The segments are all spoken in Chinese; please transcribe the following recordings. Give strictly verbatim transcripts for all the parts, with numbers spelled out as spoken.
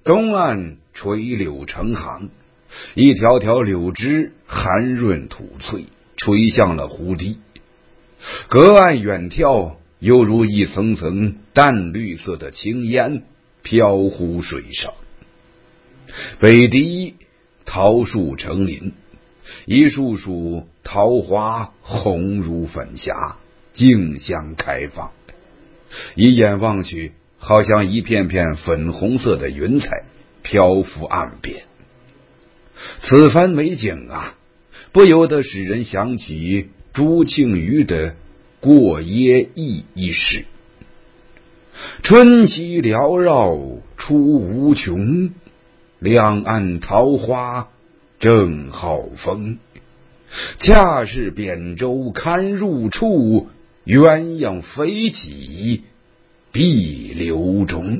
东岸垂柳成行，一条条柳枝含润吐翠，垂向了湖堤。隔岸远眺，犹如一层层淡绿色的青烟飘忽水上。北堤桃树成林，一束束桃花红如粉霞，竞相开放。一眼望去，好像一片片粉红色的云彩漂浮岸边。此番美景啊，不由得使人想起朱庆余的过耶意一诗：春溪缭绕出无穷，两岸桃花正好风。恰是扁舟堪入处，鸳鸯飞起碧流中。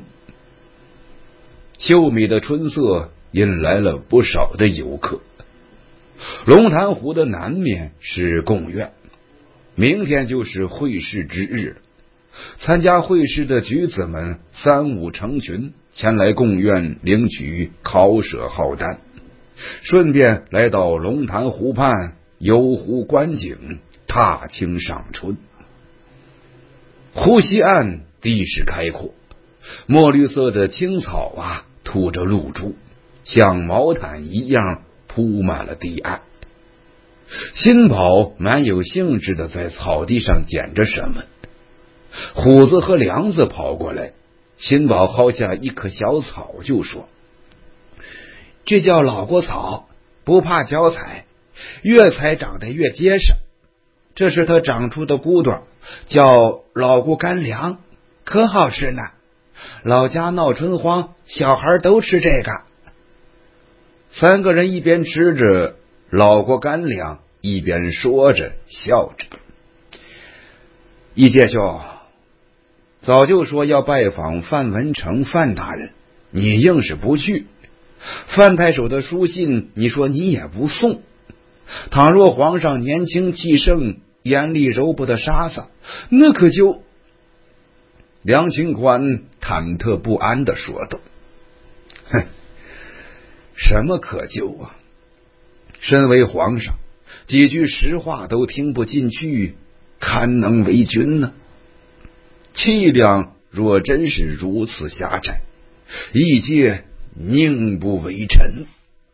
秀美的春色引来了不少的游客。龙潭湖的南面是贡院，明天就是会试之日，参加会试的举子们三五成群前来贡院领取考舍号单，顺便来到龙潭湖畔游湖观景，踏青赏春。湖西岸地势开阔，墨绿色的青草啊吐着露珠，像毛毯一样铺满了堤岸。辛宝蛮有兴致的在草地上捡着什么，虎子和梁子跑过来，辛宝薅下一棵小草就说：这叫老果草，不怕脚踩，越踩长得越结实。这是它长出的骨朵，叫老果干粮，可好吃呢。老家闹春荒，小孩都吃这个。三个人一边吃着老果干粮，一边说着笑着。易介兄，早就说要拜访范文成范大人，你硬是不去。范太守的书信，你说你也不送。倘若皇上年轻气盛，严厉柔不的杀死，那可就……梁清欢忐忑不安地说道：哼，什么可救啊？身为皇上，几句实话都听不进去，堪能为君呢？气量若真是如此狭窄，易介宁不为臣？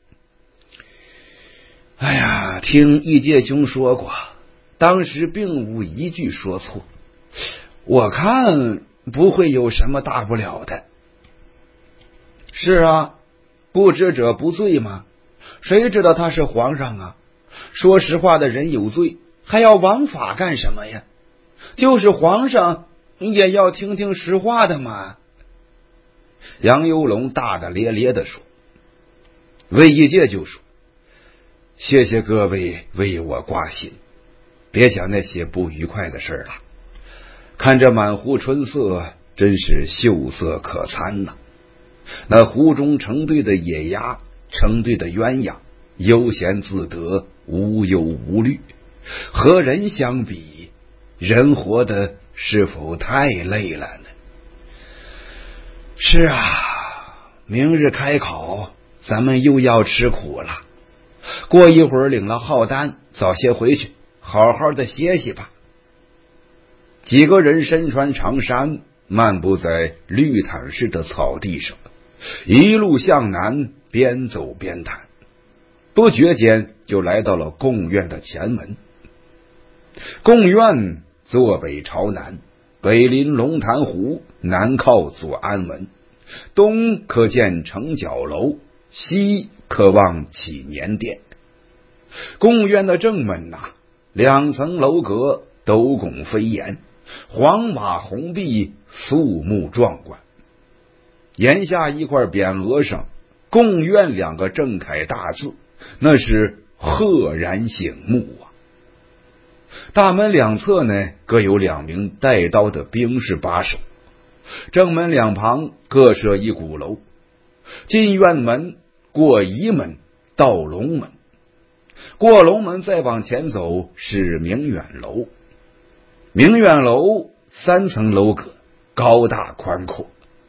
哎呀，听易介兄说过，当时并无一句说错，我看不会有什么大不了的。是啊，不知者不罪嘛，谁知道他是皇上啊？说实话的人有罪，还要枉法干什么呀？就是皇上也要听听实话的嘛。杨幽龙大大咧咧地说。魏一介就说：谢谢各位为我挂心，别讲那些不愉快的事了。看着满湖春色，真是秀色可餐呐、啊！那湖中成对的野鸭，成对的鸳鸯，悠闲自得，无忧无虑。和人相比，人活得是否太累了呢？是啊，明日开考，咱们又要吃苦了。过一会儿领了号单，早些回去，好好的歇息吧。几个人身穿长衫，漫步在绿毯似的草地上，一路向南，边走边谈。不觉间就来到了贡院的前门。贡院坐北朝南，北临龙潭湖，南靠左安门，东可见城角楼，西可望启年殿。贡院的正门呐、啊，两层楼阁，斗拱飞檐，黄马红壁，肃穆壮观。檐下一块匾额上，贡院两个正楷大字，那是赫然醒目啊。大门两侧呢，各有两名带刀的兵士把守，正门两旁各设一鼓楼。进院门过仪门到龙门，过龙门再往前走是明远楼。明远楼三层楼阁，高大宽阔。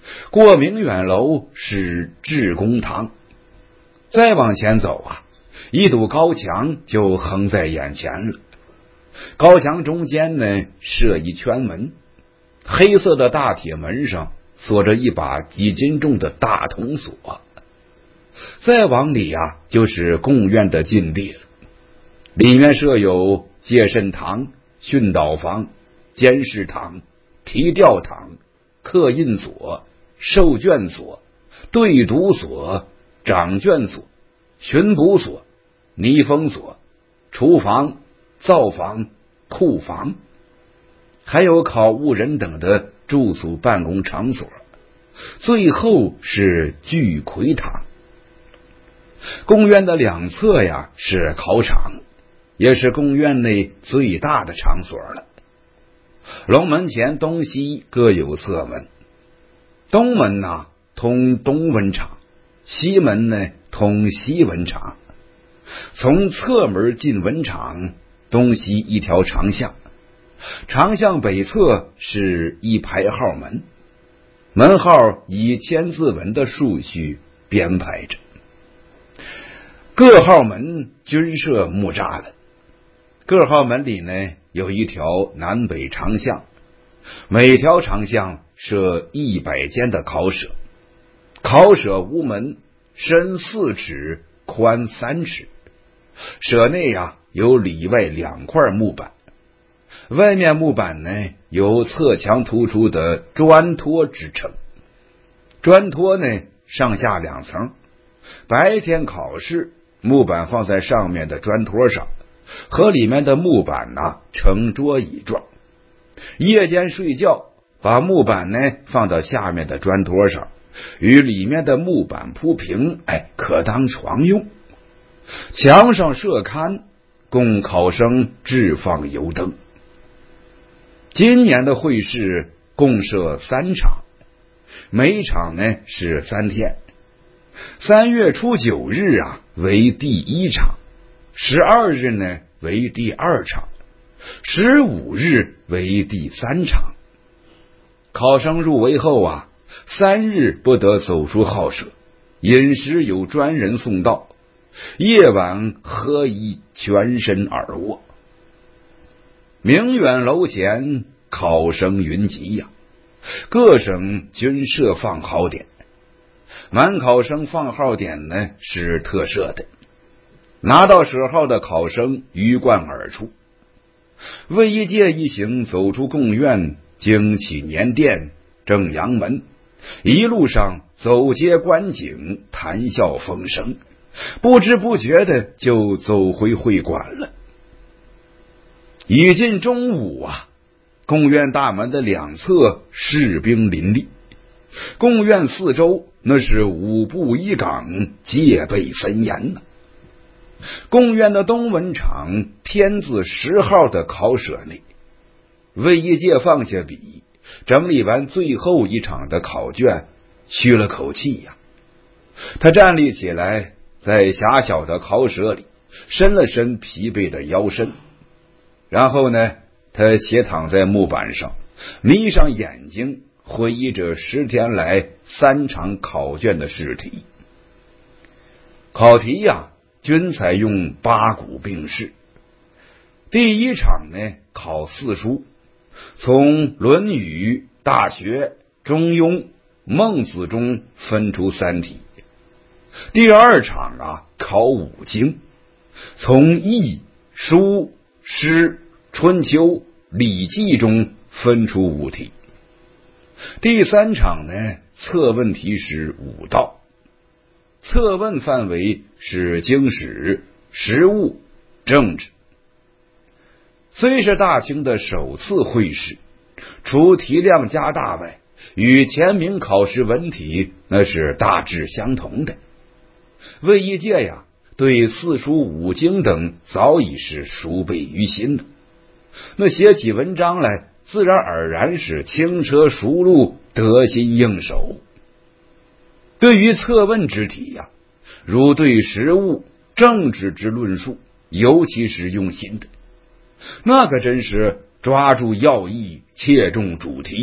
过明远楼是至公堂，再往前走啊，一堵高墙就横在眼前了。高墙中间呢设一圈门，黑色的大铁门上锁着一把几斤重的大铜锁。再往里啊，就是贡院的禁地了，里面设有戒慎堂、训导房、监视堂、提调堂、刻印所、授卷所、对读所、掌卷所、巡捕所、泥封所、厨房、灶房、库房，还有考务人等的住宿办公场所。最后是聚魁堂。贡院的两侧呀是考场，也是贡院内最大的场所了。龙门前东西各有侧门，东门呢、啊、通东文场，西门呢通西文场。从侧门进文场，东西一条长巷，长巷北侧是一排号门，门号以千字文的顺序编排着。各号门均设木栅栏，各号门里呢有一条南北长巷，每条长巷设一百间的考舍，考舍屋门深四尺，宽三尺，舍内啊有里外两块木板，外面木板呢有侧墙突出的砖托支撑，砖托呢上下两层，白天考试木板放在上面的砖托上，和里面的木板呢、啊、成桌椅状，夜间睡觉把木板呢放到下面的砖托上，与里面的木板铺平，哎，可当床用。墙上设龛，供考生置放油灯。今年的会试共设三场，每场呢是三天。三月初九日啊为第一场，十二日呢为第二场，十五日为第三场。考生入围后啊，三日不得走出号舍，饮食有专人送到，夜晚喝一全身耳卧。明远楼前考生云集呀、啊，各省均设放号点。满考生放号点呢是特设的，拿到舍号的考生鱼贯而出。卫一界一行走出贡院，经起年殿、正阳门，一路上走街观景，谈笑风生，不知不觉的就走回会馆了。已近中午啊，贡院大门的两侧士兵林立，贡院四周那是五步一岗，戒备森严呢、啊。贡院的东文场天字十号的考舍内，卫一界放下笔，整理完最后一场的考卷，吁了口气呀、啊。他站立起来，在狭小的考舍里伸了伸疲惫的腰身，然后呢，他斜躺在木板上，眯上眼睛，回忆着十天来三场考卷的试题。考题呀、啊，均采用八股并试。第一场呢，考四书，从《论语》《大学》《中庸》《孟子》中分出三题。第二场啊，考五经，从《易》《书》《诗》《春秋》《礼记》中分出五题。第三场呢，测问题是五道，测问范围是经史、实务、政治。虽是大清的首次会试，除题量加大外，与前明考试文题那是大致相同的。卫一界呀，对四书五经等早已是熟背于心了，那写起文章来自然而然是轻车熟路，得心应手。对于测问之题呀、啊，如对实务、政治之论述，尤其是用心的，那可真是抓住要义，切中主题，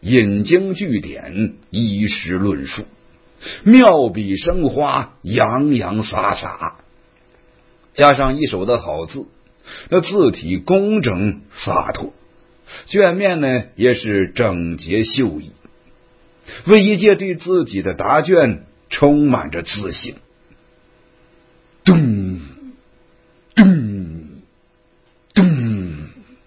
引经据典，依实论述，妙笔生花，洋洋洒洒，加上一手的好字，那字体工整洒脱，卷面呢也是整洁秀逸。魏一介对自己的答卷充满着自信。咚咚咚，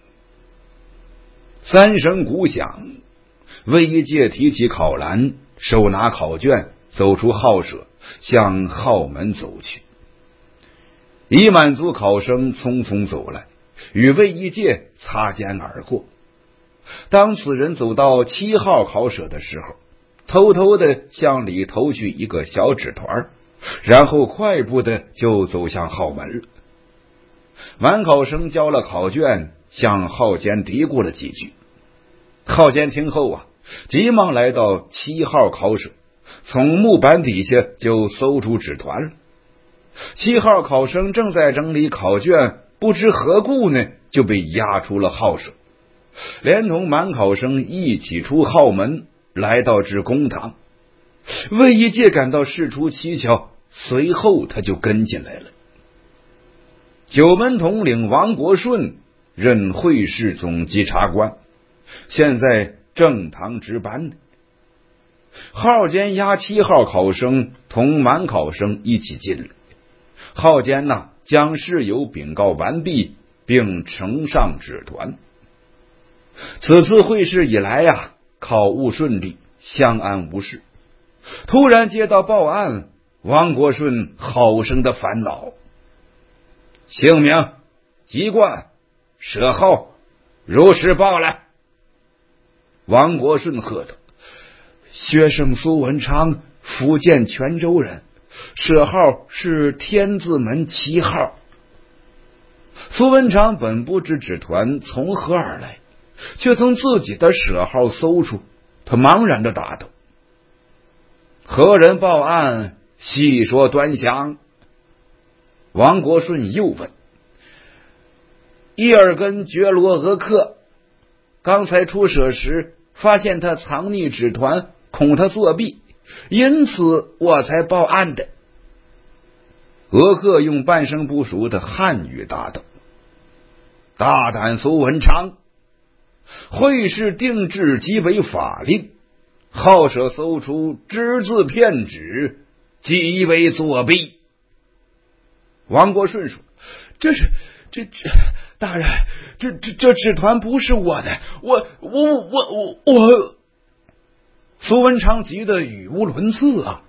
三声鼓响，魏一介提起考篮，手拿考卷，走出号舍，向号门走去。已满族考生匆匆走来，与魏一介擦肩而过。当此人走到七号考舍的时候，偷偷的向里投去一个小纸团，然后快步的就走向号门了。满考生交了考卷，向号监嘀咕了几句。号监听后啊，急忙来到七号考舍，从木板底下就搜出纸团了。七号考生正在整理考卷，不知何故呢，就被押出了号舍，连同满考生一起出号门，来到至公堂。魏一介感到事出蹊跷，随后他就跟进来了。九门统领王国顺任会试总稽查官，现在正堂值班。号监押七号考生同满考生一起进来，号监呐将事由禀告完毕，并呈上纸团。此次会试以来呀、啊，考务顺利，相安无事。突然接到报案，王国顺好生的烦恼。姓名、籍贯、舍号，如实报来。王国顺喝道：学生苏文昌，福建泉州人，舍号是天字门七号。苏文昌本不知纸团从何而来，却从自己的舍号搜出，他茫然的答道：何人报案？细说端详。王国顺又问：伊尔根觉罗俄克，刚才出舍时发现他藏匿纸团，恐他作弊，因此我才报案的。俄克用半生不熟的汉语答道：大胆苏文昌，会试定制即为法令，好舍搜出只字片纸，即为作弊。王国顺说：这是这这大人，这这这纸团不是我的，我我我我我。苏文昌急得语无伦次啊！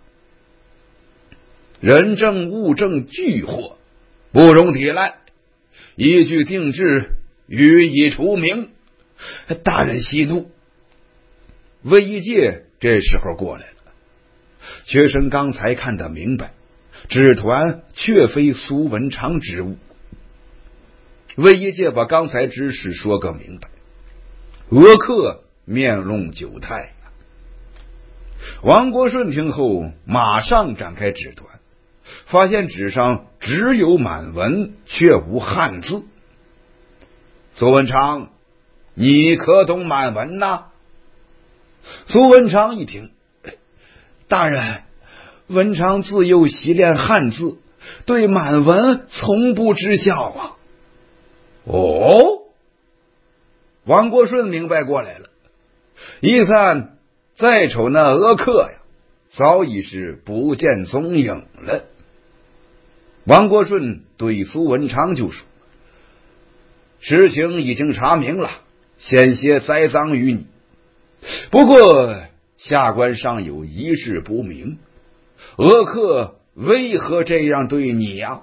人证物证俱获，不容抵赖，依据定制，予以除名。大人息怒。魏一介这时候过来了，学生刚才看得明白，纸团确非苏文昌之物。魏一介把刚才之事说个明白。俄克面露窘态。王国顺听后马上展开纸团，发现纸上只有满文，却无汉字。苏文昌，你可懂满文呐？苏文昌一听，大人，文昌自幼习练汉字，对满文从不知晓啊。哦，王国顺明白过来了，一看再瞅那俄克呀，早已是不见踪影了。王国顺对苏文昌就说：事情已经查明了，险些栽赃于你。不过下官尚有一事不明，俄克为何这样对你呀？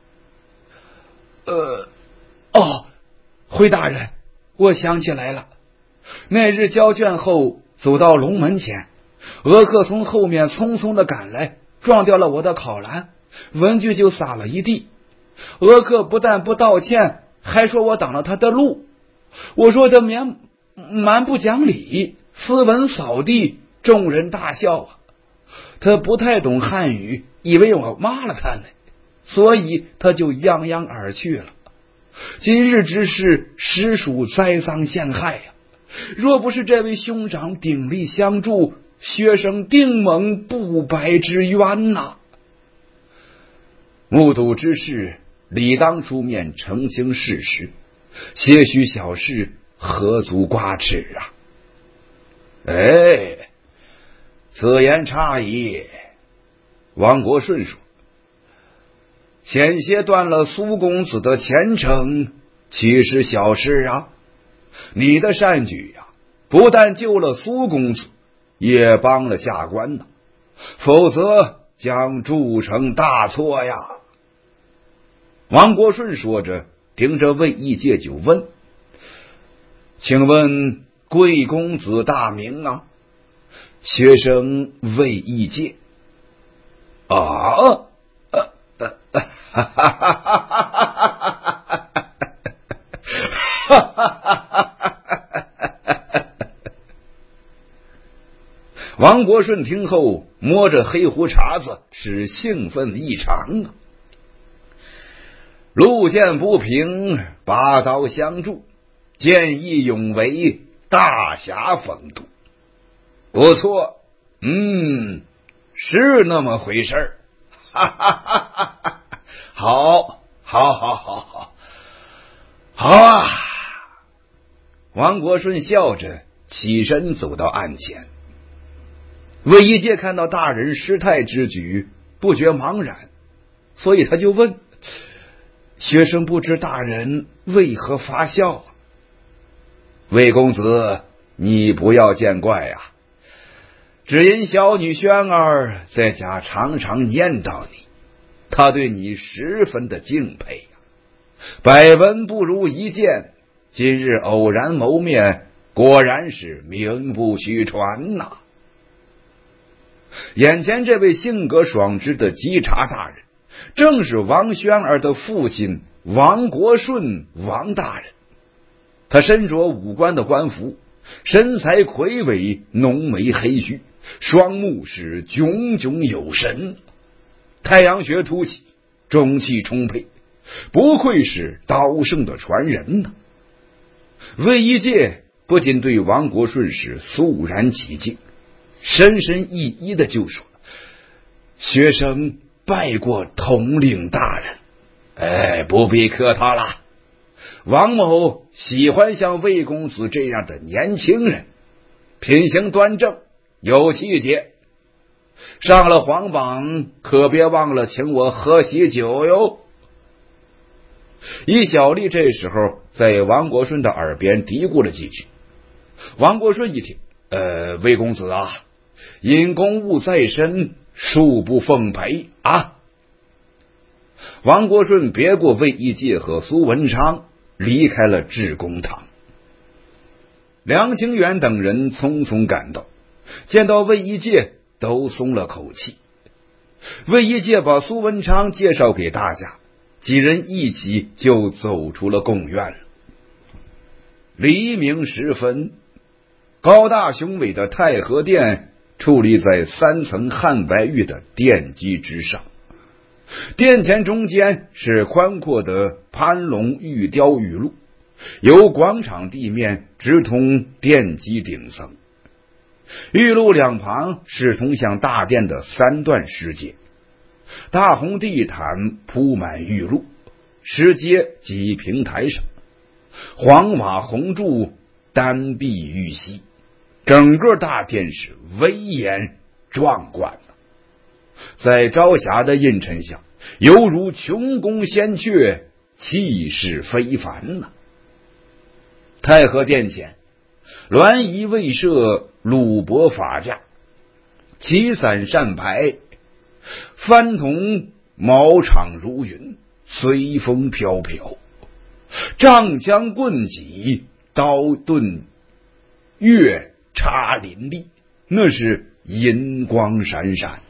呃，哦，回大人，我想起来了。那日交卷后走到龙门前，俄克从后面匆匆的赶来，撞掉了我的考篮，文具就洒了一地。俄克不但不道歉，还说我挡了他的路。我说他蛮蛮不讲理，斯文扫地，众人大笑啊。他不太懂汉语，以为我骂了他呢，所以他就泱泱而去了。今日之事实属栽赃陷害呀、啊， 若不是这位兄长鼎力相助，学生定蒙不白之冤呐、啊！目睹之事，理当出面澄清事实，些许小事何足挂齿啊！哎，此言差矣。王国顺说：“险些断了苏公子的前程，岂是小事啊？你的善举呀、啊，不但救了苏公子，也帮了下官呐，否则将铸成大错呀！”王国顺说着，盯着魏义介就问：“请问贵公子大名啊？”学生魏义介。啊！哈哈哈哈！王国顺听后摸着黑胡茬子，是兴奋异常啊！路见不平，拔刀相助，见义勇为，大侠风度，不错，嗯。是那么回事儿，哈哈哈哈哈！好，好，好，好，好，好啊！王国顺笑着起身走到案前。魏一介看到大人失态之举，不觉茫然，所以他就问：“学生不知大人为何发笑啊？”魏公子，你不要见怪呀、啊。只因小女轩儿在家常常念叨你，她对你十分的敬佩呀、啊。百闻不如一见，今日偶然谋面，果然是名不虚传呐、啊。眼前这位性格爽直的稽查大人，正是王轩儿的父亲王国顺王大人。他身着武官的官服，身材魁伟，浓眉黑须，双目是炯炯有神，太阳穴凸起，中气充沛，不愧是刀圣的传人呢。魏一介不仅对王国顺是肃然起敬，深深一一的就说：“学生拜过统领大人。”哎，不必客套了。王某喜欢像魏公子这样的年轻人，品行端正，有气节，上了皇榜可别忘了请我喝喜酒哟。一小丽这时候在王国顺的耳边嘀咕了几句。王国顺一听，呃，魏公子啊，因公务在身，恕不奉陪啊。王国顺别过魏一介和苏文昌，离开了致公堂。梁清远等人匆匆赶到，见到魏一介都松了口气。魏一介把苏文昌介绍给大家，几人一起就走出了贡院了。黎明时分，高大雄伟的太和殿矗立在三层汉白玉的殿基之上，殿前中间是宽阔的攀龙玉雕玉路，由广场地面直通殿基顶层。玉路两旁是通向大殿的三段石阶，大红地毯铺满玉路，石阶及平台上，黄瓦红柱，单壁玉溪，整个大殿是威严壮观。在朝霞的映衬下，犹如琼宫仙阙，气势非凡呐、啊。太和殿前，鸾仪未设，鲁帛法架，旗伞扇牌，幡筒毛氅如云，随风飘飘，杖枪棍戟，刀盾月插林立，那是银光闪闪。